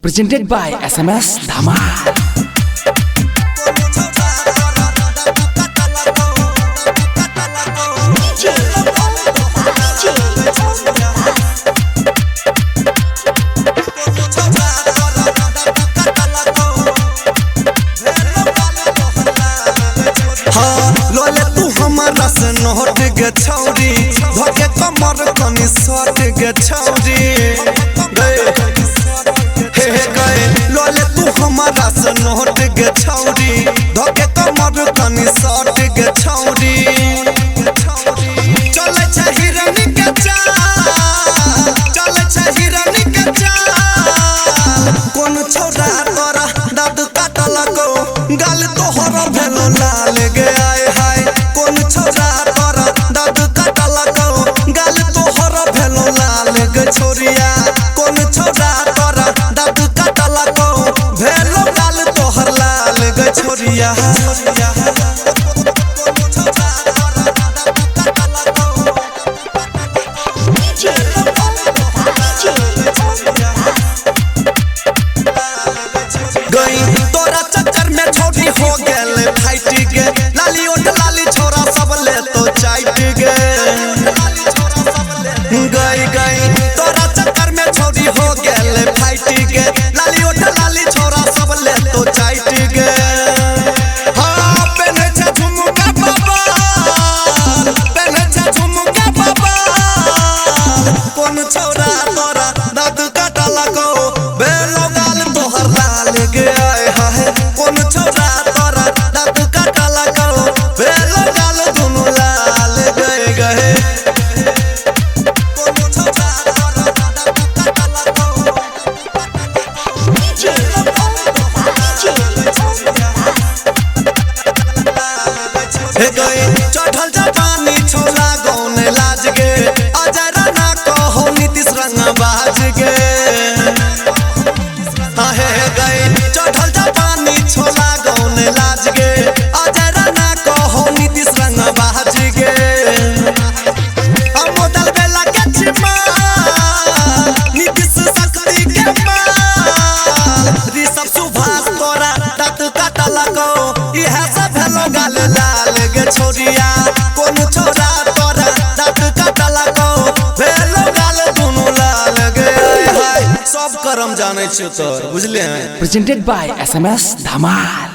Presented by SMS Dhamal. लोले तू हमारा से नोट गे छौरी धोके कमर कनी सट गे छौरी हे गए लोले तू हमारा से नोट गे छौरी धोके कमर कनी सट गे छौरी चले छ हिरनी के चाल चले छ हिरनी के चाल कोन छौरा तोरा दाद काटल को गाल तोहर भेलो लाल गे आए हाय कोन छौरा तोरा दाद काटल को गाल तोहर भेलो लाल गे छोरिया कोन छौरा तोरा दाद काटल को भेलो गाल तोहर लाल गे छोरिया तोरा चक्कर में छोटी हो गेल फाइट गे लाली ओट लाली छोरा सब ले तो चाइट गे गई तोरा चक्कर में छोटी हो गेल फाइट गे लाली ओट लाली छोरा सब ले तो चाइट गे हां पहने छ झुमका बाबा पहने छ झुमका बाबा कोन छोरा तोरा दाद काटल को बेलो गाल तोहर लाल गे आए हाय कोन छोरा तोरा दाद काटल को बेलो गाल दुनु लाल गए गए कोन छोरा तोरा दाद काटल को हे गए चढ़ल जवानी छोला गौन लाज गे अजरा ना कहो नीतीश रंग बाज गे हे गए चढ़ल जवानी छोला गौन लाज गे अजरा ना कहो नीतीश रंग बाज गे मोदल बेला के चिमा नीतीश शक्ति के माल ऋषभ सुभाष तोरा दाँत काटल को इहे सब भेलो गाल लाल गे छोरिया कोन छोरा तोरा दाँत काटल को भेलो गाल दुनु लाल गे हाय सब करम जाने छ तोर बुझले हैं। Presented by SMS Dhamal.